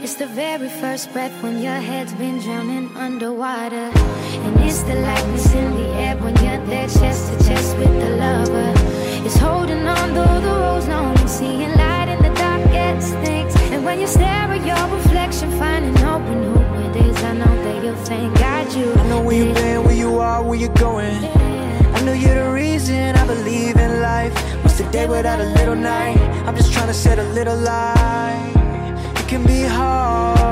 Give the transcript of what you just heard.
It's the very first breath when your head's been drowning underwater. And it's the lightness in the air when you're there chest to chest with the lover. It's holding on though the road's long and seeing light in the darkest things. And when you stare at your reflection, finding open who it is, I know that you'll thank God you. I know where you've been, where you are, where you're going. I know you're the reason I believe in life. What's the day without a little night? I'm just trying to set a little light. It can be hard